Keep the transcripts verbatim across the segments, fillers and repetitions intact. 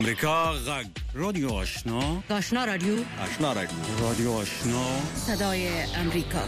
امریکا غږ رادیو آشنا آشنا رادیو آشنا رادیو رادیو آشنا صدای امریکا.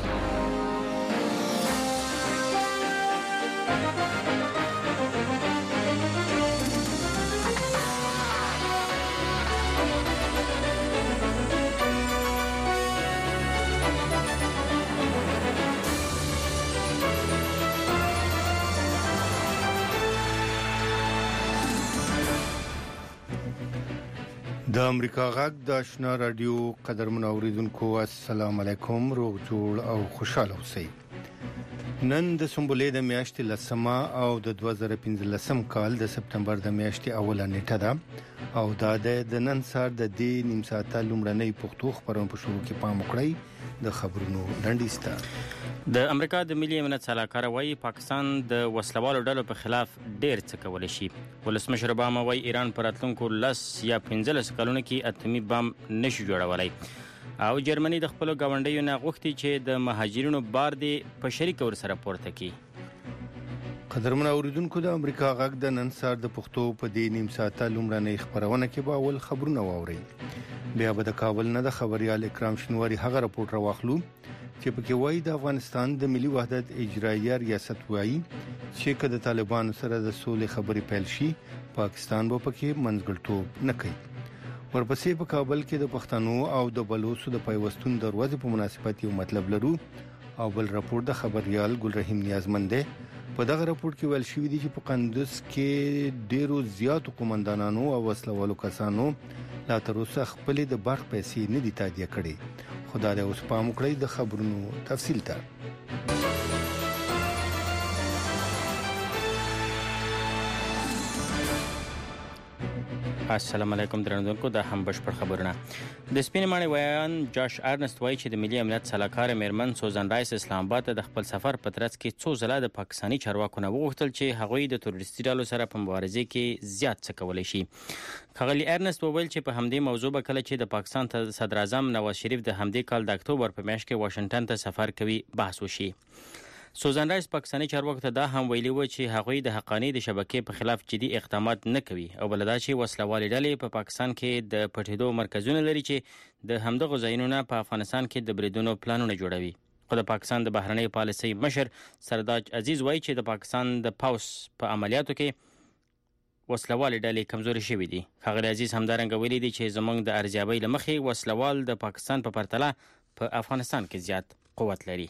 د امریکا غږ د آشنا رادیو قدرمن اوریدونکو السلام علیکم، روغ جوړ او خوشاله اوسئ. نن د سنبلې د میاشتې لسمه او د دوه زره پنځلسم کال د سپتمبر د میاشتې اوله نیټه ده او دا د نن سهار د دې نیم ساعته لومړنۍ پښتو خبرونه په شروع کې پام وکړئ. د خبرونو لنډیسته. د امریکا د ملي امنیت سلاکار وايي پاکستان د وسلوالو ډلو په خلاف ډیر څه کولای شي. ولسمشر اوباما وايي ایران پر راتلونکو لس یا پنځلس کلونو کې اتمي بم نشي جوړولای. او جرمني د خپل ګاونډیو نه غوښتي چې د مهاجرینو بار دی په شریک ور سره پورته کړي. قدرمن اوریدونکو د امریکا غږ د نن سهار د پښتو په دې نیم ساعته لومړنۍ خبرونه کې به اول خبرونه واوري. بیا به د کابل نه د خبريال اکرام شنواری هغه راپورټ راوخلو چې پکې وایي د افغانستان د ملي وحدت اجراییه ریاست وایي چې کله د طالبانو سره د سولې خبرې پیل شي پاکستان به پکې منځګړتوب نه کوي. ورپسې په کابل کې د پښتنو او د بلوچو د پیوستون دروازې په مناسبت یو مطلب لرو او بل راپور د خبريال ګل رحیم نیازمند دی. په دغه راپور کې ویل شوی دی چې په قندوز کې ډیرو زیاتو قومندانانو او وسلوالو کسانو لا تر اوسه خپل د برق پیسې نه دي تادیه کړي. خدای دې اوس پام وکړي د خبرونو تفصیل ته. السلام علیکم درنوونکو، دا هم بشپړ خبرونه. د سپین ماڼۍ ویان جاش ارنست وایي چې د ملي امنیت سلاکار میرمن سوزان رایس اسلام آباد ته د خپل سفر په ترڅ کې څو ځله د پاکستاني چارواکو نه وغوښتل چې هغوی د تروریستي ډلو سره په مبارزه کې زیات څه کولی شي. ښاغلي ارنست وویل چې په همدې موضوع به کله چې د پاکستان صدر اعظم نواز شریف د همدې کال د اکتوبر په میاشت کې واشنگټن ته سفر کوي بحث وشي. سوزان رایس پاکستاني چارواکو ته دا هم ویلي و چې هغوی د حقانی د شبکې په خلاف جدي اقدامات نه کوي او بلدا چې وسلوالې ډلې په پاکستان کې د پټېدو مرکزونه لري چې د همدغه ځایونو په افغانستان کې د بریدونو پلانونه جوړوي. خو د پاکستان د بهرنۍ پالیسۍ مشر سرداج عزیز وایي چې د پاکستان د پاوس په عملیاتو کې وسلوالې ډلې کمزوري شوي دي. ښاغلي عزیز همدارنګه ویلي دي چې زموږ د ارزیابۍ له مخې وسلوال د پاکستان په پرتله په افغانستان کې زیات قوت لري.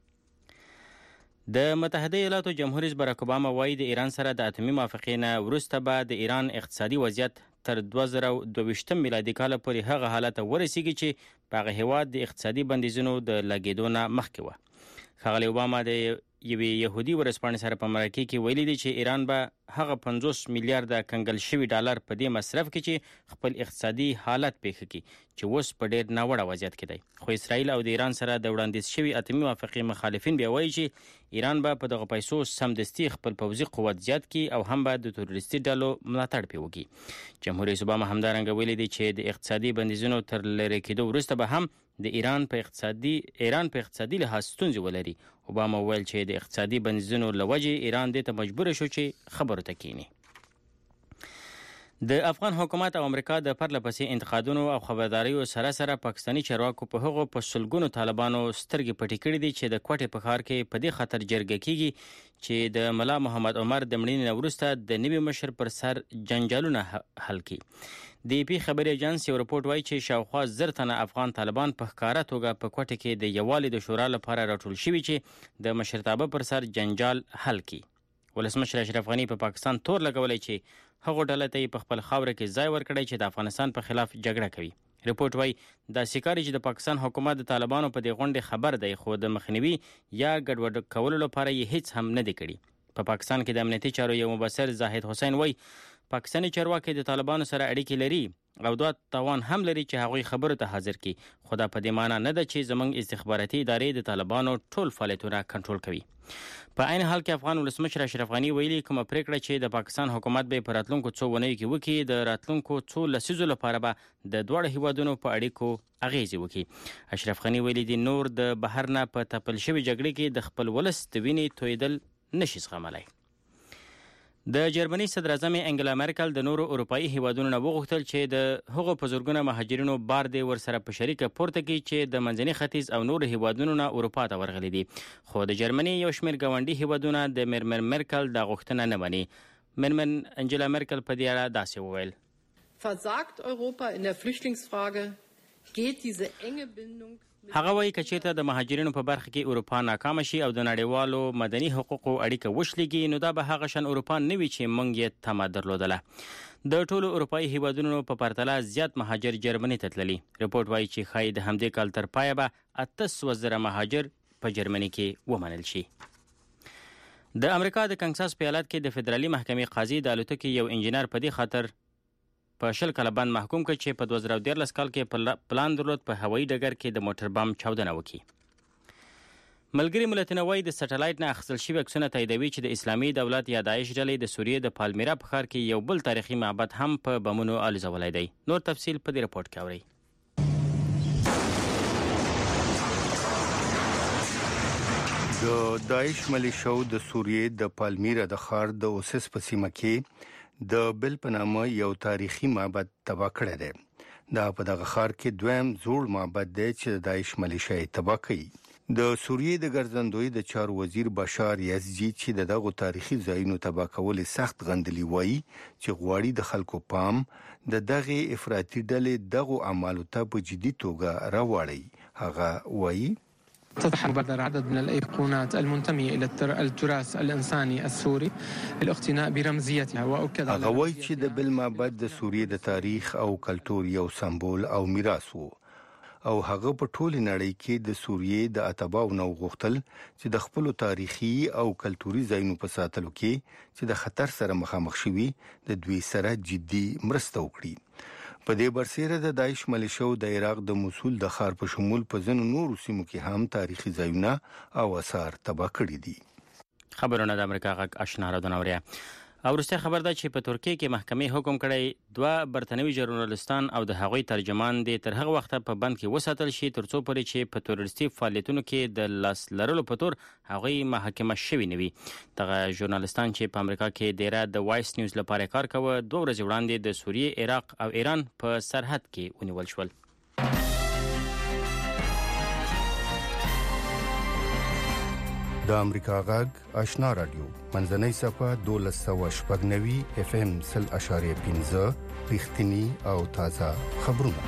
د متحده ایالاتو جمهور رئیس باراک اوباما وایي د ایران سره د اتمي موافقې نه وروسته به د ایران اقتصادي وضعیت تر دوه زره دوه ویشتم میلادي کال پورې هغه حالت ورسیږي چې په هغه هیواد د اقتصادي بندیزونو د لګېدو نه مخکې وه. ښاغلي اوباما د یوې يهودي ورځپاڼې سره په مرکه کې ویلي دي چې ایران به هغه پنځوس میلیارډ کنګل شوي ډالر په دې مصرف کې چې خپل اقتصادي حالت پیښ کړي چې اوس په ډېر ناوړه وضعیت کې دی. خو اسرائیل او د ایران سره د وړاندیز شوي اتمي موافقې مخالفین بیا وایي چې ایران به په دغه پیسو سمدستي خپل پوځي قوت زیات کړي او هم به د تروریستي ډلو ملاتړ پرې وکړي. جمهور رئیس اوباما همدارنګه ویلي دی چې د اقتصادي بندیزونو تر لرې کېدو وروسته به هم د ایران په اقتصادي ایران په اقتصادي لحاظ ستونزې ولري. اوباما ویل چې د اقتصادي بندیزونو له وجې ایران دې ته مجبور شو چې خبرو ته کینی. د افغان حکومت او امریکا د پرله پسې انتقادونو او خبرداریو سره سره پاکستاني چارواکو په هغو په سلګونو طالبانو سترګې پټې کړې دي چې د کوټې په ښار کې په دې خطر جرګه کیږي چې د ملا محمد عمر د مړینې وروسته د نوي مشر پر سر جنجالونه حل کړي. د پی خبري ایجنس یو رپورټ وایي چې شاوخوا زر تنه افغان طالبان په ښکاره توګه په کوټه کې د یووالي د شورا لپاره راټول شوي چې د مشرتابه پر سر جنجال حل کړي. ولسمشر اشرف غنی په پا پاکستان تور لګولای چې هغه ډله ته په خپل خاوره کې ځای ورکړي چې د افغانستان په خلاف جګړه کوي. رپورټ وایي دا سکاري چې د پاکستان حکومت د طالبانو په دې غونډې خبر دی خو د مخنیوي یا ګډوډ کولو لپاره یې هیڅ هم نه دی کړی. په پاکستان کې د امنیتي چارو یو مبصر زاهد حسین وایي پاکستاني چارواکي د طالبانو سره اړیکې لري او دا توان هم لري چې هغوی خبرو ته حاضر کړي. خو دا په دې معنی نه ده چې زموږ استخباراتي ادارې د طالبانو ټول فعالیتونه کنټرول کوي. په عین حال کې افغان ولسمشر اشرف غنی ویلي کومه پریکړه چې د پاکستان حکومت به په راتلونکو څو ونیو کې وکړي د راتلونکو څو لسیزو لپاره به د دواړو هیوادونو په اړیکو اغیزې وکړي. اشرف غنی ویلي دي نور د بهر نه په تپل شوي جګړې کې د خپل ولس د وینې تویدل نشي زغملی. د جرمني صدر اعظم انګلا مرکل د نورو اروپאי هیوادونو نه وغوښتل چې د هغو په زورګونه مهاجرینو بار دی ورسره په شریکه پورته کړي چې د منځني ختیځ او نورو هیوادونو نه اروپا ته ورغلي دي. خو د جرمني یو شمېر ګاونډي هیوادونه د میرمن مرکل د غوښتنه نه مني. میرمن انجلا مرکل په دې اړه داسې وویل: Versagt Europa in der Flüchtlingsfrage, geht diese enge Bindung. هغه وایي چې چېرته د مهاجرینو په برخه کې اروپا ناکام شي او د نړیوالو مدني حقوقو اړیکه وشلېږي نو دا به هغه شان اروپا نه وي چې موږ یې تمه درلودله. د ټولو اروپאי هیوادونو په پرتله زیات مهاجر جرمني ته تللي. رپورټ وایي چې ښایي د همدې کال تر پایه به اته سوه زره مهاجر په جرمني کې ومنل شي. د امریکا د کنساس په ایالت کې د فدرالي محکمې قاضي د الوتکې یو انجینر په دې خاطر په شل کاله باندې محکوم کړ چې په دوه زره دیارلس کال کې پلان درلود په هوایي ډګر کې د موټر بم چاودنه وکړي. ملګري ملتونه وایي د سټلایټ نه اخیستل شوي عکسونه تاییدوي چې د اسلامي دولت یا داعش ډلې د سوریې د پالمیرا په ښار کې یو بل تاریخي معبد هم په بمونو الوزولی دی. نور تفصیل په دې رپورټ کې اورئ. د داعش ملیشو د سوریې د پالمیرا د ښار د اوسس په سیمه کې د بل په نامه یو تاریخي معبد تباه کړی دی. دا په دغه ښار کې دویم زوړ معبد دی چې د داعش ملیشیا یې تباه کړي. د سوریې د ګرځندوی د چارو وزیر بشار یزدی چې د دغه تاریخي ځایونو تباه کول سخت غندلی وایي چې غواړي د خلکو پام د دغه افراطي ډلې دغه اعمالو ته په جدي توګه راوړي. هغه وایي: تفتح مبادرة عدد من الأيقونات المنتمية إلى التراث الإنساني السوري للاقتناء برمزيتها وأكد هغه وایي چې د بل معبد د سوریې د تاریخ او کلتور یو سمبول او میراث وو او هغه په ټوله نړۍ کې د سوریې د اتباعو نو غوښتل چې د خپل تاریخي او کلتوري ځایونو په ساتلو کې چې د خطر سره مخامخ شوي د دوی سره جدي مرسته وکړي. په دې برسېره د داعش ملیشو د عراق د موصل د ښار په شمول په ځینو نورو سیمو کې هم تاریخي ځایونه او آثار تباه کړي دي. خبرونه د امریکا غږ آشنا راډیو اوري. او وروسته خبر ده چې په ترکیه کې محکمې حکم کړی دوه برتنوي ژورنالستان او د هغوی ترجمان دي تر هغه وخته په بند کې وساتل شي ترڅو پورې چې په تروریستي فعالیتونو کې د لاس لرلو په تور هغوی محاکمه شوي نه وي. دغه ژورنالستان چې په امریکا کې ډیره د وایس نیوز لپاره کار کوي دوه ورځې وړاندې د سوریې، عراق او ایران په سرحد کې ونیول شول. د امریکا غږ آشنا رادیو منځنۍ صفه دولس سوه شپږ نوي اف ام سل اشاریه پنځه رښتینی او تازه خبرونه.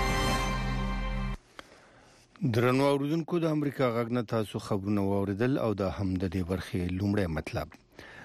درنو اوریدونکو د امریکا غږ نه تاسو خبرونه واوریدل او د هم د دې برخې لومړی مطلب.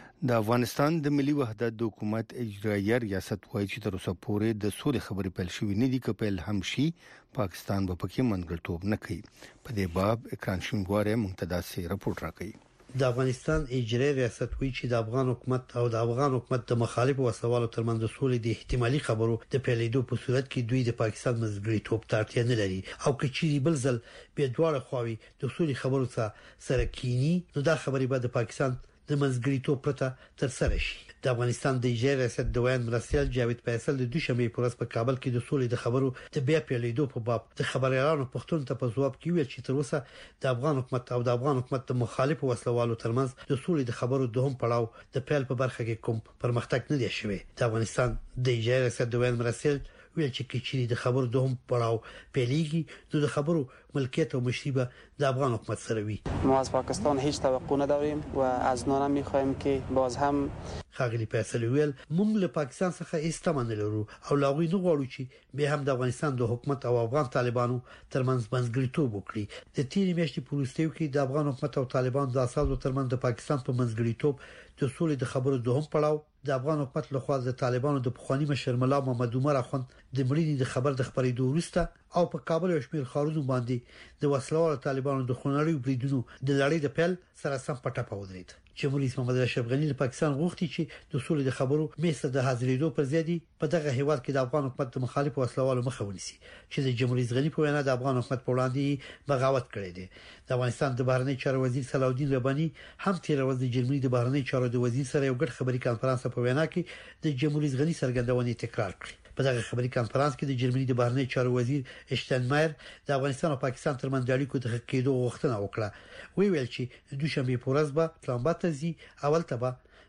د افغانستان د ملي وحدت د حکومت اجرایي ریاست وایي چې تر اوسه پورې د سولې خبرې پیل شوې نه دي. که پیل هم شي پاکستان به پکې منځګړیتوب نه کوي. په دې باب اکران شینواره منتدى سي رپورټ راکړي. د افغانستان اجرایي ریاست وایي چې د افغان حکومت او د افغان حکومت د مخالفو وسوالو ترمنځ د سولې د احتمالي خبرو د پیلېدو په صورت کې دوی د پاکستان منځګړیتوب ته اړتیا نه لري او کچېری بل ځل به دواړه خواوې د سولې خبرو څخه سره کینی نو دا خبرې به د پاکستان د منځګړیتوب پرته تر سره شي. د افغانستان د اجرایي ریاست د ویان مرستیال جاوید فیصل د دوشنبه په ورځ په کابل کې د سولې د خبرو د بیا پیلېدو په باب د خبريالانو پښتون ته په ځواب کې ویل چې تر اوسه د افغان حکومت او د افغان حکومت د مخالفو وسلوالو ترمنځ د سولې د خبرو دوهم پړاو د پیل په برخه کې کوم پرمختګ نه دی شوی. د افغانستان د اجرایي ریاست د ویان مرستیال ویل چې کچېری د خبرو دوهم پړاو پیلېږي نو د خبرو ملکیت او مشربه د افغان حکومت سره وي. ما از پاکستان هیچ توقع نداریم و از نان می‌خوایم که باز هم خاغلی فیصل ویل موږ له پاکستان څخه استمن لرو او لاغوی نه غواړو چې به هم د افغانستان د حکومت او افغان طالبانو ترمنځ منځګړیتوب وکړي. د تیرې میاشتې په وروستیو کې د افغان حکومت او طالبان د اساسو ترمنځ د پاکستان په منځګړیتوب د سولې د خبرو دوهم پړاو د افغان حکومت له خوا د طالبانو د پخوانی مشر ملا محمد عمر اخوند د مړینې د خبر د خبرېدو وروسته او په کابل او شمیر خارونو باندې د وسلوال طالبانو د خونړیو بریدونو د لړۍ د پیل سره سم پټه پودرید. جمهوریت رئیس محمد اشرف غنی د پاکستان غوښتي چې د سولې د خبرو میسه د حاضرېدو پر ځای دی په دغه هیواد کې د افغان حکومت د مخالفو وسلوالو مخه ونیسي چې د جمهوریت رئیس غنی په وینا د افغان حکومت په وړاندې بغاوت کړی دی. د افغانستان د بهرنی چارو وزیر صلاح الدین ربانی هم تیر ورځ د جرمني د بهرنی چارو د وزیر سره یو ګډ خبري کانفرنس په وینا کې د جمهوریت رئیس غنی څرګندونې تکرار کړې. په دغه خبري کانفرنس کې د جرمني د بهرنی چارو وزیر اشتنمایر د افغانستان او پاکستان ترمنځ د اړیکو د کېدو غوښتنه وکړه. وی ویل چې د دوشنبه په ورځ به اسلام آباد ته ځي اول ته به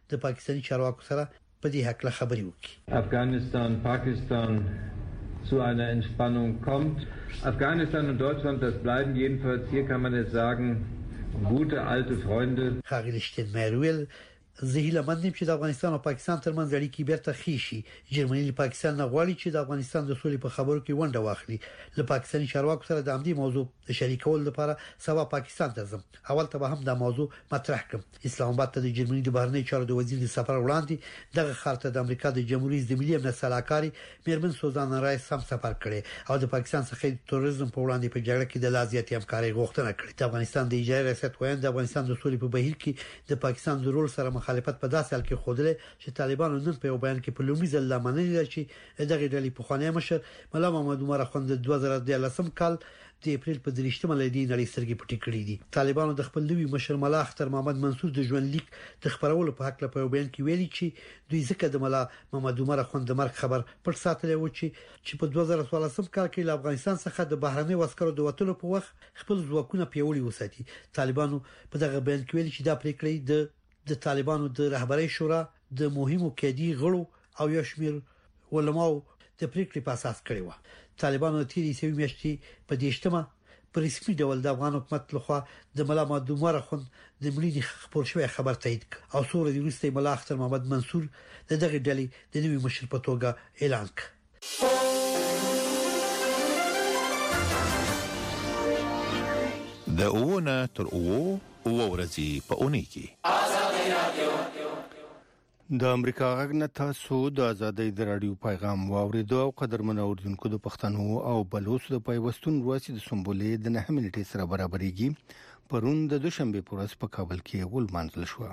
د پاکستاني چارواکو سره په دې حق له خبرې وکړي. Afghanistan, Pakistan zu einer Entspannung kommt. Afghanistan und Deutschland, das bleiben jedenfalls, hier kann man es sagen, gute alte Freunde. خاغلی شتینمایرویل زه هیله مند یم چې د افغانستان او پاکستان ترمنځ اړیکې بیرته ښې شي. جرمني له پاکستان نه غواړي چې د افغانستان د سولې په خبرو کې ونډه واخلي. له پاکستاني چارواکو سره د همدې موضوع د شریکول لپاره سبا پاکستان ته ځم. اول ته به هم دا موضوع مطرح کړم. اسلام آباد ته د جرمني د بهرنی چارو د وزیر د سفر وړاندې دغه خارطه د امریکا د جمهوریت د ملي امنیت سلاکاري میرمن سوزان رایس هم سفر کړي او د پاکستان څخه د تروریزم په وړاندې په جګړه کې د لازمیت همکاري غوښتنه کړې. د افغانستان د اجرایي ریاست وایي د افغانستان د سولې په بهیر کې د پاکستان د رول سره مخالفت په داسې حال کې خوده چې طالبانو نن په یو بیان کې په لومړي ځل لامنلي چې دغه ډلې په خوانی مشر مولا محمد عمر خوند د دوه زره دیارلسم کال د اپریل په درېشتمه لدی نړۍ سترګې پټې کړې دي. طالبانو د خپل نوي مشر ملا اختر محمد منصور د ژوند لیک د خبرولو په حق په یو بیان کې ویلي چې دوی ځکه د ملا محمد عمر خوند د مرګ خبر پټ ساتلی و چې چې په دوه زره څوارلسم کال کې له افغانستان څخه د بهرنی عسکرو د وټلو په وخت خپل ځواکونه پیاوړي وساتي. طالبانو په دغه بیان کې ویلي چې دا پریکړه د د طالبانو د رهبرۍ شورا د مهمو قیدی غړو او یو شمېر علماو د پریکړې په اساس کړی و. طالبانو تیری سوي میاشتې په دیشتمه پر رسمي ډول د افغان حکومت لخوا د ملا محمد عمر خوند د ملي خبر شوی خبر تایید او سور د روسي ملا اختر محمد منصور د دغه ډلې د نوي مشر په توګه اعلان کړ. د اوونه تر اوو او ورځې په اونۍ کې د امریکا غږ نه تاسو د ازادۍ د رادیو پیغام واوریدو او قدرمن اوریدونکو د پښتنو او بلوچ د پیوستون ورځې د سمبولې د نه منټې سره برابرېږي. پرون د دوشنبه په ورځ په کابل کې ولمانځل شو.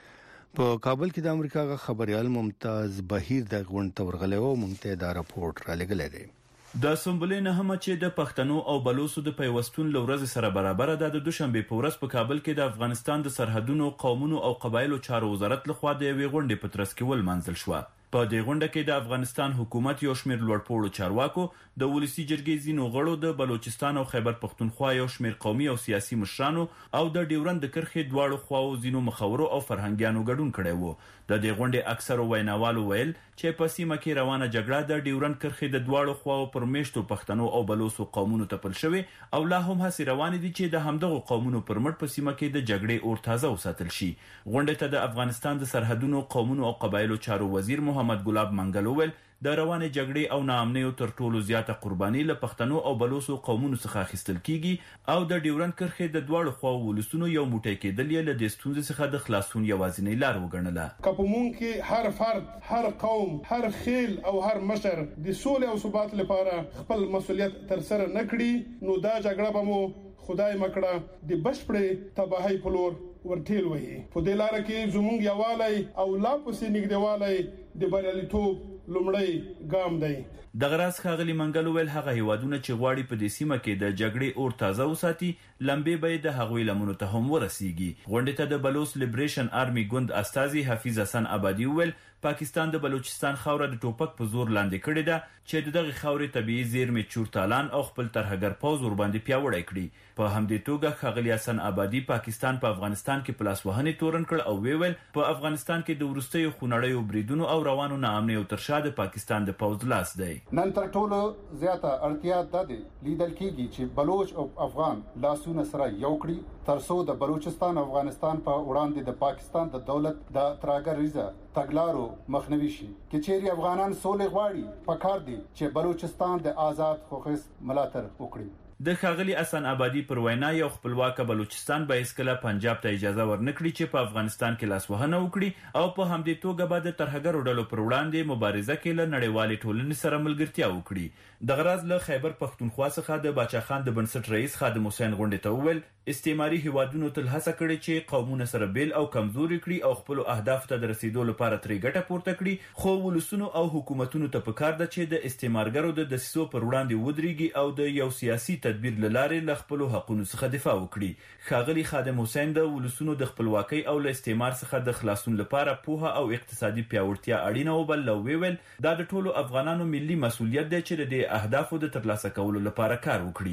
په کابل کې د امریکا غږ خبريال ممتاز بهیر د غونډ تورغلې او مونږ دا راپورټ را لګلې دی. د سمبولې نه هم چې د پښتنو او بلوچو د پیوستون لورځ سره برابر ده د دوشنبه په ورځ په کابل کې د افغانستان د سرحدونو قومونو او قبایلو چارو وزارت لخوا د یوې غونډې په ترڅ کې ولمانځل شو. په دې غونډه کې د افغانستان حکومت یو شمېر لوړپوړو چارواکو د ولسی جرګې ځینو غړو د بلوچستان او خیبر پختونخوا یو شمېر قومي او سیاسي مشرانو او د ډیورند د کرښې دواړو خواو ځینو مخورو او فرهنګیانو ګډون کړي وو. د دې غونډې اکثرو ویناوالو ویل چې په سیمه کې روانه جګړه د ډیورند کرښې د دواړو خواو پر میشتو پښتنو او بلوچو قومونو تپل شوی او لا هم هڅې روانې دي چې د همدغه قومونو پر مټ په سیمه کې د جګړې اور تازه وساتل شي. غونډې ته د افغانستان د سرحدونو قومونو او قبایلو چارو وزیر محمد ګلاب منګل وویل د روانې جګړې او ناامنیو تر ټولو زیاته قرباني له پښتنو او بلوچو قومونو څخه اخیستل کیږي او د ډیورند کرښې د دواړو خواو ولسونو یو موټی کېدل یې له دې ستونزې څخه د خلاصون یوازینۍ لار وګڼله. کپمون کې هر فرد، هر قوم، هر خیل او هر مشر د سولې او ثبات لپاره خپل مسولیت تر سره نکړي نو دا جګړه به مو خدای مکړه د بشپړې تباہي په لور ورټیل وي. په دې لار کې زموږ یوالای او لا پسې نږدېوالای د بریالیتوب لومړی ګام دی. د غراس خاغلی منګل ویل هغه هیوادونه چې غواړي په دې سیمه کې د جګړې اور تازه وساتي لمبې به د هغوی لمنو ته هم ورسیږي. غونډې ته د بلوچ لیبریشن آرمي ګوند استازي حفیظ حسن آبادی ویل پاکستان د بلوچستان خاوره د ټوپک په زور لاندې کړې ده چې دغه خاورې طبيعي زیرمې چورتالان او خپل ترهګر پوز ور باندې پیاوړی کړي. په همدې توګه خاغلی حسن آبادی پاکستان په پا افغانستان کې پلاس وهنې تورن کړ او ویل په افغانستان کې د ورستیو خونړیو بریدونو او روانو ناامنۍ او ترشا د پاکستان د پوز لاس دی. نن تر ټولو زیاته اړتیا ده لیدل کیږي چې بلوچ او افغان لاسونه سره یو کړي ترڅو د بلوچستان او افغانستان په وړاندې د پاکستان د دولت د تراګریزه تګلارو مخنیوي شي. کې چیرې افغانان سولې غواړي پکار دي چې بلوچستان د آزاد خوخص ملاتړ وکړي. د خاغلی حسن آبادی پر وینا یو خپلواک بلوچستان به اسکله پنجاب ته اجازه ورنکړي چې په افغانستان کې لاس وهنه وکړي او په همدې توګه به د ترهګرو ډلو پر وړاندې مبارزه کې له نړیوالې ټولنې سره ملګرتیا وکړي. د غراز له خیبر پختونخوا څخه د باچا خان د بنسټ رئیس خادم حسین غونډې ته وویل استعماري هیوادونو تل هڅه کړې چې قومونه سره بیل او کمزوري کړي او خپل اهداف ته د رسیدو لپاره ترې ګټه پورته کړي خو ولسونو او حکومتونو ته پکار ده چې د استعمارګرو د دسیسو پر وړاندې ودرېږي او د یو سیاسي تدبیر لاره له خپل حقوقو څخه دفاع وکړي. خاغلی خادم حسین د ولسونو د خپلواکۍ او له استعمار څخه د خلاصون لپاره پوهه او اقتصادي پیاوړتیا اړینه وبل لو ویل دا د ټولو افغانانو ملي مسولیت دی چې د اهدافو د ترلاسه کولو لپاره کار وکړي.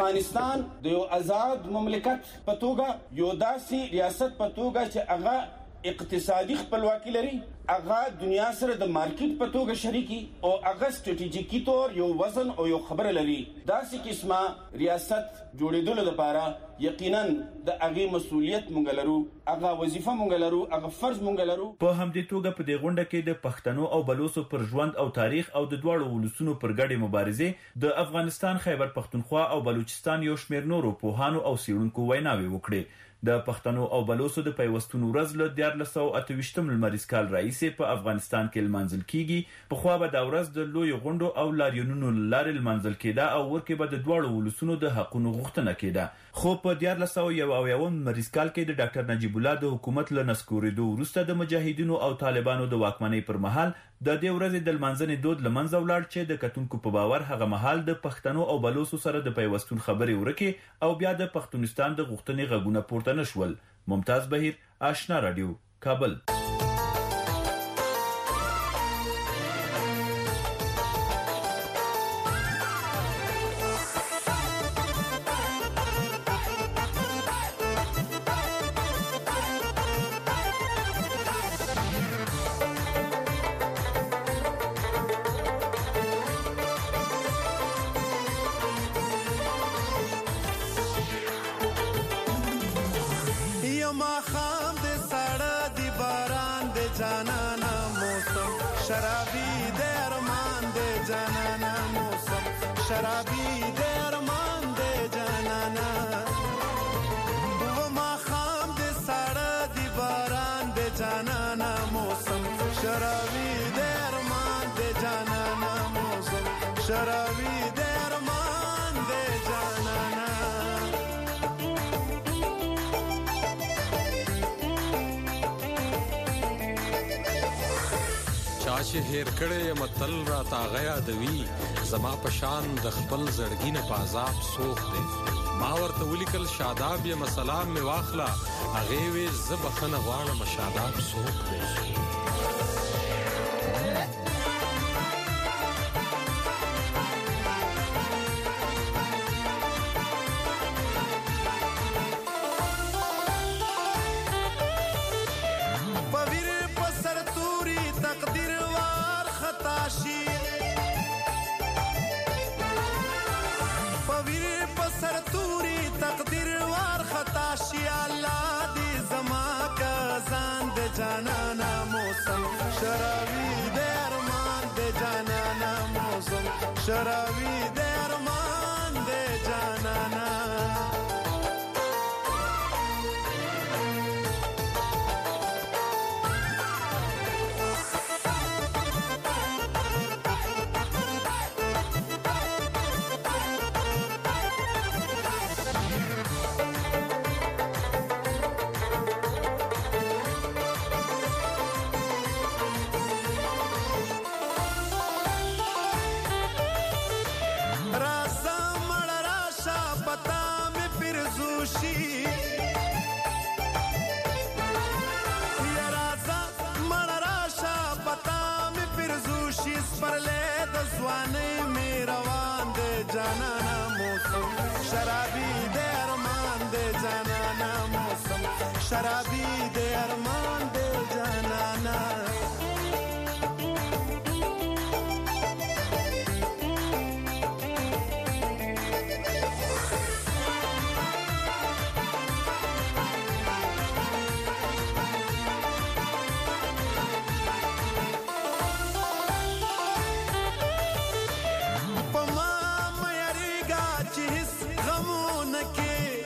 افغانستان د یو آزاد مملکت په توګه یو داسې ریاست په توګه چې هغه اقتصادي خپلواکي لري، هغه دنیا سره د مارکیټ په توګه شریکي او هغه سټریټیجیکي تور یو وزن او یو خبره لري. داسې قسمه ریاست جوړېدلو لپاره یقینا د هغې مسؤلیت مونږ لرو، هغه وظیفه مونږ لرو، هغه فرض مونږ لرو. په همدې توګه په دې غونډه کې د پښتنو او بلوڅو پر ژوند او تاریخ او د دواړو ولسونو پر ګډې مبارزې د افغانستان، خیبر پښتونخوا او بلوچستان یو شمېر نورو پوهانو او څېړونکو ویناوې وکړې. د پښتنو او بلوڅو د پیوستون ورځ له دیارلس سوه اته ویشتم لمریز کال راهیسې په افغانستان کې لمانځل کیږي. پخوا به دا ورځ د لویو غونډو او لاریونونو له لارې لمانځل کېده او ورکې به د دواړو ولسونو د حقونو غوښتنه کېده. خو په دیارلس سوه یو اویاوم لمریز کال کې د ډاکټر نجیب الله د حکومت له نسکورېدو وروسته د مجاهدینو او طالبانو د واکمنۍ پر مهال د دې ورځې د لمانځنې دود له منځه ولاړ، چې د کتونکو په باور هغه مهال د پښتنو او بلوڅو سره د پیوستون خبرې ورکې او بیا د پښتونستان د غوښتنې غږونه پورته نشول. ممتاز بهیر، آشنا رادیو، کابل. چې هیر کړي متل را تا غیا دوی زما پشان د خپل زړګي نه پازاب سوخ دی. ما ورته ولیکل شاداب یې مسالام می واخلا، هغه وی زبخنه غواړم شاداب سوخ دی. شراوی درمان دے جانانا शराबी दे अरमान दे जानाना पमा मयरीगा चिस गमों के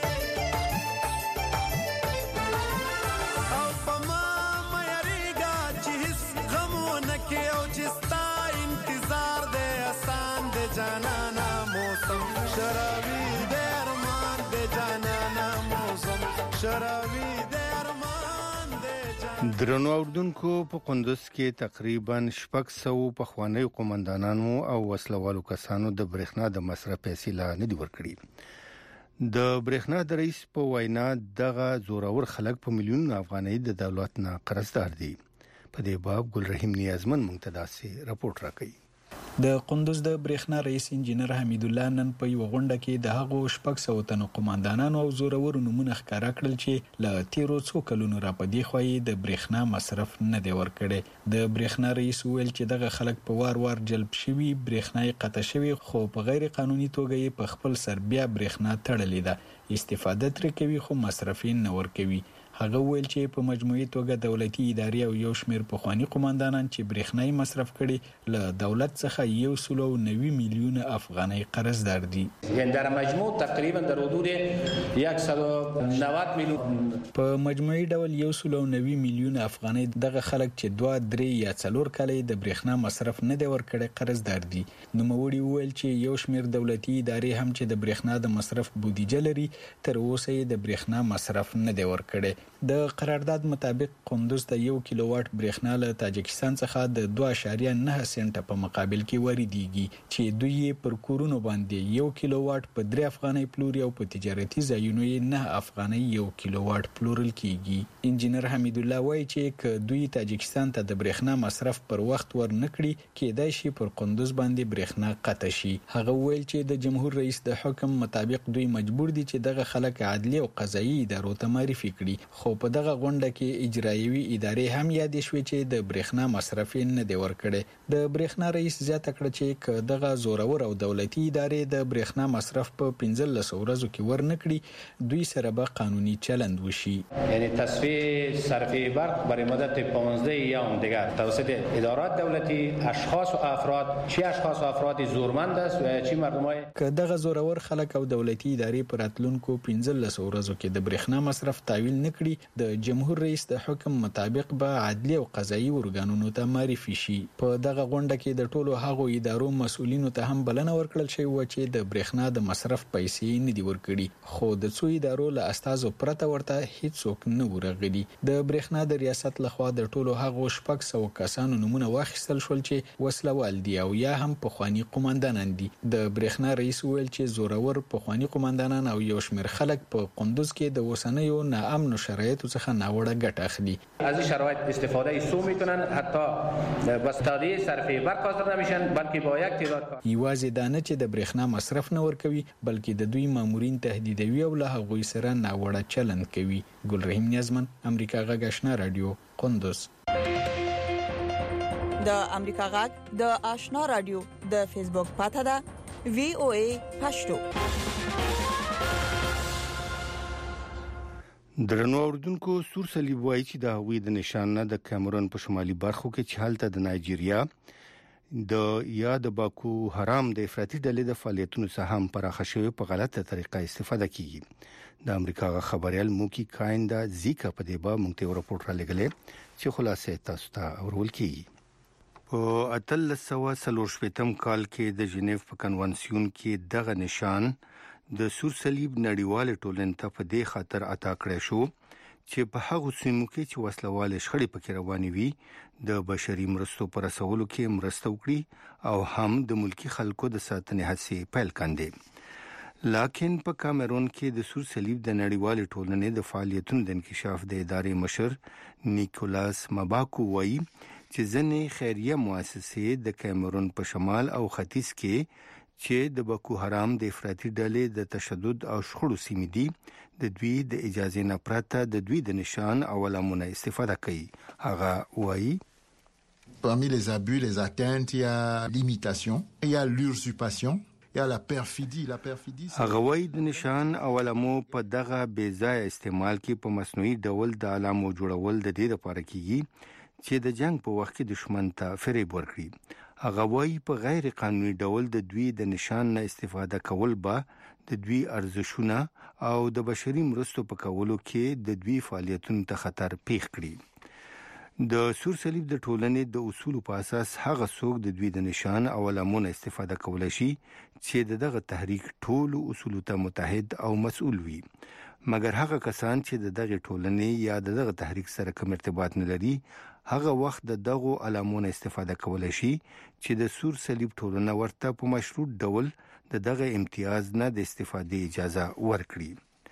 जानाना मौसम शराबी दे अरमान दे जानाना मौसम शराबी दे अरमान दे जानाना. درنو اردوونکو په قندوز کې تقریبا شپږ سوه پخواني قومندانانو او وسلوالو کسانو د برېښنا د مصرف پیسې لا نه دي ورکړي. د برېښنا د رئیس په وینا دغه زورور خلک په میلیونونو افغانۍ د دولت نه قرضدار دي. په دې باب ګل رحیم نیازمن مونږ ته داسې راپورټ راکړي. د قندوز د برېښنا رئیس انجینر حمید الله نن په یو غونډه کې د هغو شپږ سوه تنو قوماندانانو او زورورو نمونه ښکاره کړل چې له تیرو څو کلونو را په دې خوا یې د برېښنا مصرف نه دی ورکړی. د برېښنا رئیس وویل چې دغه خلک په وار وار جلب شوي، برېښنا یې قطع شوي، خو په غیر قانوني توګه یې په خپل سر بیا برېښنا تړلې ده، استفاده ترې کوي خو مصرف یې نه ورکوي. هغه ویل چې په مجموعي توګه دولتي ادارې او یو شمېر پخواني قوماندانان چې برېښنا یې مصرف کړي له دولت څخه یو سل او نوي میلیونه افغانۍ قرضدار دي. یعنی در مجموع تقریبا در حدود صد و نود میلیون په مجموعي ډول یو سل او نوي میلیونه افغانۍ دغه خلک چې دوه درې یا څلور کاله د برېښنا مصرف نه دی ورکړی قرضدار دي. نوموړي وویل چې یو شمېر دولتي ادارې هم چې د برېښنا د مصرف بودیجه لري تر اوسه یې د برېښنا مصرف نه دی ورکړی. د قرارداد مطابق قندوز ته یو کیلو واټ برېښنا له تاجکستان څخه د دوه اعشاریه نه سنټه په مقابل کې واردېږي چې دوی یې پر کورونو باندې یو کیلو واټ په درې افغانۍ پلوري او په تجارتي ځایونو یې نه افغانۍ یو کیلو واټ پلورل کیږي. انجینر حمید الله وایي چې که دوی تاجکستان ته د برېښنا مصرف پر وخت ور نه کړي کېدای شي پر قندوز باندې برېښنا قطع شي. هغه ویل چې د جمهور رئیس د حکم مطابق دوی مجبور دي چې دغه خلک عدلي او قضایي ادارو ته معرفي کړي. خو په دغه غونډه کې اجرایوي ادارې هم یادې شوې چې د برېښنا مصرف نه دی ورکړی. د برېښنا رئیس زیاته کړه چې که دغه زورور او دولتي ادارې د برېښنا مصرف په پنځلسو ورځو کې ور نه کړي دوی سره به قانوني چلند وشي. یعنی تصفیه صرفه برق برای مدت پانزده ایام دیگر توسط ادارات دولتی اشخاص و افراد چی اشخاص و افراد زورمند است و چی مردمای که دغه زورور خلک او دولتي ادارې پر راتلونکو پنځلسو ورځو کې د برېښنا مصرف تحویل نه کړي د جمهور رئیس د حکم مطابق به عدلي او قضایي ارګانونو ته معرفي شي. په دغه غونډه کې د ټولو هغو ادارو مسؤلینو ته هم بلنه ورکړل شوې وه چې د برېښنا د مصرف پیسې نه دي ورکړي، خو د څو ادارو له استازو پرته ورته هیڅوک نه و راغلي. د برېښنا د ریاست لخوا د ټولو هغو شپږ سوه کسانو نومونه واخیستل شول چې وسلوال دي او یا هم پخواني قوماندانان دي. د برېښنا رئیس وویل چې زورور پخواني قوماندانان او یو شمېر خلک په قندوز کې د اوسنیو ناامنو شرایطو څخه ناوړه ګټه اخلي. از این شرایط استفاده سو میکنن، حتی بس تادیه صرفه برق حاصل نمیشن بلکه با یک تعداد یوازې دا نه چې د برېښنا مصرف نه ورکوي بلکې د دوی مامورین تهدیدوي او له هغوی سره ناوړه چلند کوي. ګلرحیم نیازمن، امریکا غږ آشنا رادیو، قندوز. د امریکا غږ د آشنا رادیو د فیسبوک پاته ده وی او ای پښتو. درنو اوردونکو، سور صلیب وایي چې د هغوی د نشان نه د کیمرون په شمالي برخو کې چې هلته د نایجیریا د یا د باکو حرام د افراطي ډلې د فعالیتونو څخه هم پراخه شوی په غلطه طریقه استفاده کیږي. د امریکا غ خبريال موکی کایندا زیکا په دې باب موږ ته راپورټ را لګلې چې خلاصې تاسو ته اورول کیږي. په اتلس سوه څلور شپېتم کال کې د جنیو په کنوانسیون کې دغه نشان د سور صلیب نړیوال ټولنې ته په دې خاطر عطا کړی شو چې په هغو سیمو کې چې وسلواله شخړې پکې روانې وي د بشري مرستو پر رسولو کې مرسته وکړي او هم د ملکی خلکو د ساتنې هڅې پیل کړي. لکن په کامرون کې د سور صلیب د نړیوال ټولنې د فعالیتونو د انکشاف د ادارې مشر نیکولاس مباکو وایي چې ځینې خیریه مؤسسې د کامرون په شمال او ختیځ کې چې د باکو حرام د افراطي ډلې د تشدد او شخړو سیمې دي د دوی د اجازه نه پرته د دوی د نشان او علامونه استفاده کوي. هغه وایي parmi les abus, les atteintes, il y a l'imitation, il y a l'usurpation, il y a la perfidie. La perfidie هغه وایي د نشان او علامو په دغه بې ځای استعمال کې په مصنوعي ډول د علامو جوړول د دې لپاره کیږي چې د جنگ په وخت کې دشمن ته فریب ورکړي. هغه وایي په غیر قانوني ډول د دوی د نشان نه استفاده کول به د دوی ارزښتونه او د بشري مرستو په کولو کې د دوی فعالیتونو ته خطر پیښ کړي. د سور صلیب د ټولنې د اصولو په اساس هغه څوک د دوی د نشان او علامونه استفاده کولای شي چې دغه تحریک ټولو اصولو ته متحد او مسؤل وي. مګر هغه کسان چې د دغه ټولنې یا دغه تحریک سره کوم ارتباط نه لري هغه وخت د دغه علامونه استفاده کولای شي چې د سور صلیب ټولنه ورته په مشروط ډول د دغه امتیاز نه د استفادې اجازه ورکړي.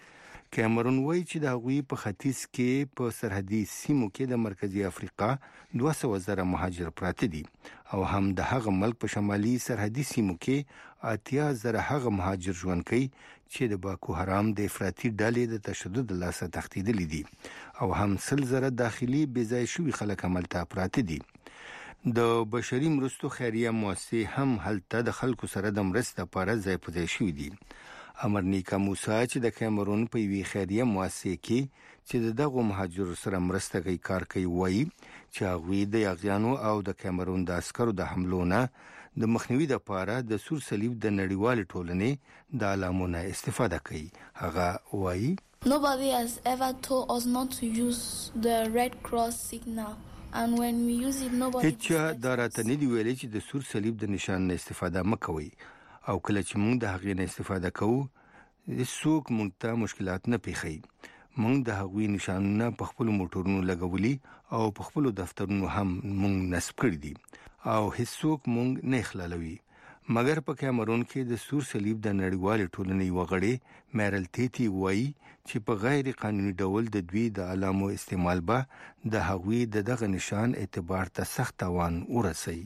کیمرون وایي چې د هغوی په ختیځ کې په سرحدي سیمو کې د مرکزی افریقا دوه سوه زره مهاجر پراته دي او هم د هغه ملک په شمالي سرحدي سیمو کې اتیا زره هغه مهاجر ژوند کوي چې د باکو حرام د افراطي ډلې د تشدد لاسه تښتېدلي دي او هم سل زره داخلي بېځای شوي خلک هملته پراته دي. د بشري مرستو خیریه مؤسسې هم هلته د خلکو سره د مرستې لپاره ځای په ځای شوي دي. امرنیکا موسی چې د کیمرون په یوې خیریه مؤسسې کې چې دغه مهاجر سره مرسته کوي کار کوي وایي چې هغوی د یاغیانو او د کیمرون د عسکرو د حملو نه د مخنیوي لپاره د سور صلیب د نړیوال ټولنې د علامونه استفاده کوي. هغه وایي Nobody has ever told us not to use the Red Cross signal. And when we use it, nobody هیڅ دا راته نه دی ویلي چې د سور صلیب د نشان نه استفاده مکوئ او کله چې موږ د هغې نه استفاده کوو هیڅوک موږ ته مشکلات نه پیښوي. موږ د هغوی نشانونه په خپلو موټرونو لګولي او په خپلو دفترونو هم موږ نصب کړي دي او هیڅوک موږ نه اخلالوي. مګر په کیمرون کې د سور صلیب د نړیوالې ټولنې یوه غړې میرل تیتی وایي چې په غیر قانوني ډول د دوی د علامو استعمال به د هغوی د دغه نشان اعتبار ته سخت تاوان ورسوي.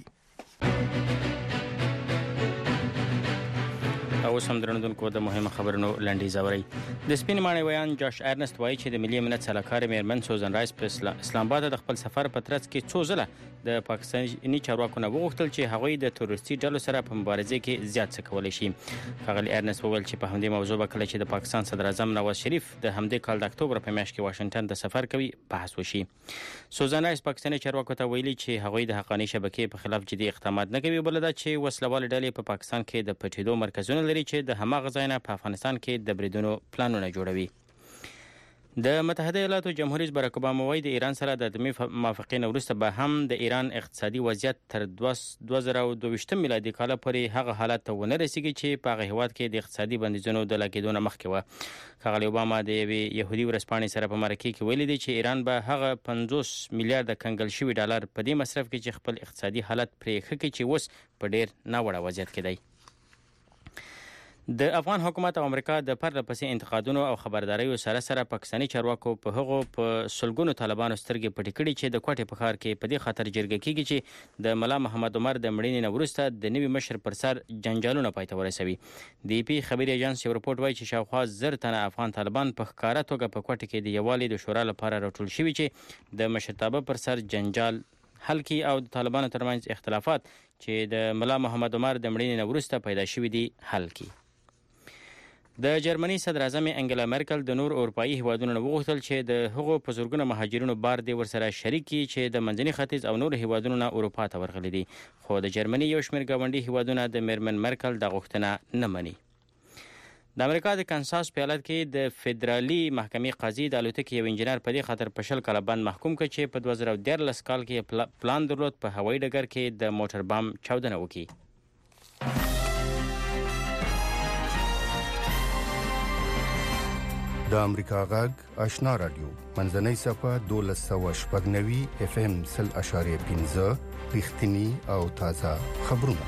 او سم درندونکو د مهمه خبرونو لنډیز اوري. د سپین ماڼۍ ویان جاش ارنست وایي چې د ملي امنیت سلاکار میرمن سوزن رایس په اسلام آباد د خپل سفر په ترڅ کې څو ځله د پاکستاني چارواکو نه وغوښتل چې هغوی د تروریستي ډلو سره په مبارزه کې زیات څه کولی شي. ښاغلي ارنست وویل چې په همدې موضوع به کله چې د پاکستان صدر اعظم نواز شریف د همدې کال د اکتوبر په میاشت کې واشنگټن ته سفر کوي بحث وشي. سوزن رایس پاکستاني چارواکو ته ویلي چې هغوی د حقاني شبکې په خلاف جدي اقدامات نه کوي، بل دا چې وسلوال ډلې په پاکستان کې د پټېدو مرکزونه لري چې د هماغه ځای نه په افغانستان کې د بریدونو پلانونه جوړوي. د متحده ایالاتو جمهور رئیس باراک اوباما وايي د ایران سره د اتمي موافقې وروسته به هم د ایران اقتصادي وضعیت تر دوه زره او دوه ویشت میلادي کال پورې هغه حالت ته ونه رسیږي چې په هغه هیواد کې د اقتصادي بندیزونو د لګېدو نه مخکې وه. ښاغلي اوباما د یوې یهودي ورځپاڼې سره په مرکه کې ویلي دي چې ایران به هغه پنځوس میلیارډ کنګل شوي ډالر په دې مصرف کې چې خپل اقتصادي حالت پرې ښه کړي چې اوس په ډېر ناوړه وضعیت کې دی. د افغان حکومت او امریکا د پرله پسې انتقادونو او خبرداریو سره سره پاکستاني چارواکو په هغو په سلګونو طالبانو سترګې پټې کړي چې د کوټې په ښار کې په دې خاطر جرګه کیږي چې د ملا محمد عمر د مړینې نه وروسته د نوي مشر پر سر جنجالونه پای ته ورسوي. د ای پی خبري ایجنس یو رپورټ وایي چې شاوخوا زر تنه افغان طالبان په ښکاره توګه په کوټه کې د یووالي د شورا لپاره راټول شوي چې د مشرتابه پر سر جنجال حل کړي او د طالبانو ترمنځ اختلافات چې د ملا محمد عمر د مړینې نه وروسته پیدا شوي دي حل کړي. د جرمني صدر اعظم انګلا مرکل د نور اروپایي هیوادونو نه وغوښتل چې د هغو په زورګونو مهاجرینو بار دی ورسره شریک کړي چې د منځني ختیځ او نور هیوادونو نه اروپا ته ورغلي دي، خو د جرمني یو شمېر ګاونډي هیوادونه د میرمن مرکل د غوښتنه نه مني. د امریکا د کانساس په ایالت کې د فدرالي محکمې قاضي د الوتکې یو انجینر په دې خاطر په شل کاله بند محکوم کړ چې په دوه زره دیارلس کال کې پلان درلود په هوایي ډګر کې د موټر بام چاودنه وکړي. د امریکا غږ آشنا رادیو منځنۍ صفه دولس سوه شپږ نوي اف ام سل اشاریه پنځه رښتینی او تازه خبرونه.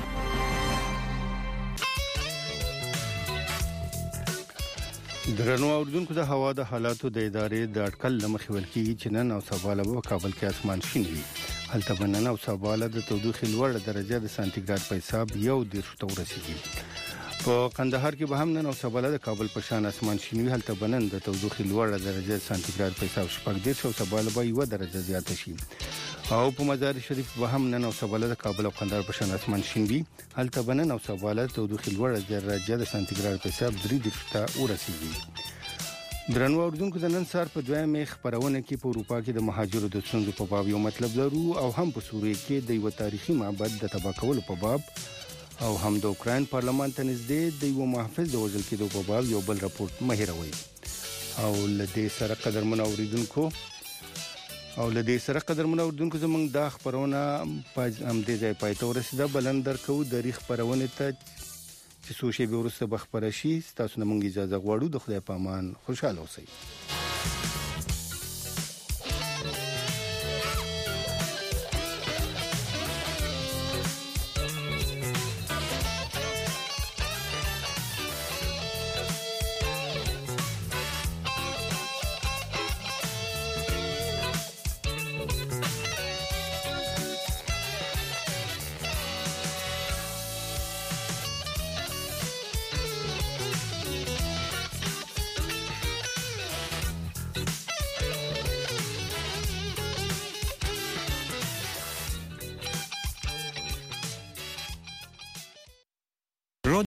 درنو اوردونکو د هوا د حالاتو د ادارې د اټکل لمخې ویل کېږي چې نن او سبا په کابل کې اسمان شین وي. هلته به نن او سبا د تودوخې لوړه درجه د سانتیګراد په حساب یو دېرشو ته ورسیږي. په قندهار کې به هم نن او سبا د کابل په شان اسمان شین وي. هلته به نن د تودوخې لوړه درجه سانتیګراد په حساب شپږ دېرش او سبا به یوه درجه زیاته شي. او په مزار شریف به هم نن او سبا د کابل او قندهار په شان اسمان شین وي. هلته به نن او سبا د تودوخې لوړه درجه د سانتیګراد په حساب درې دېرش ته ورسیږي. درنو اوردونکو د نن سهار په دویمې خپرونه کې په اروپا کې د مهاجرو د ستونزو په باب یو مطلب لرو او هم په سوریه کې د یو تاریخي معبد د تباه کولو په باب او هم د اوکراین پارلمان ته نږدې د یو محافظ د وژل کېدو په باب یو بل راپورټ مه هېروئ. او له دې سره قدرمن اوریدونکو او له دې سره قدرمن اوریدونکو زموږ دا خبرونه په همدې ځای پای ته ورسېده. بلند درکوو د ریښ خپرونې ته چې څو شېبې وروسته به خپره شي. ستاسو نه موږ اجازه غواړو. د خدای په امان خوشحاله اوسئ.